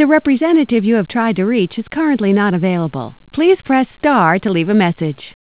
The representative you have tried to reach is currently not available. Please press star to leave a message.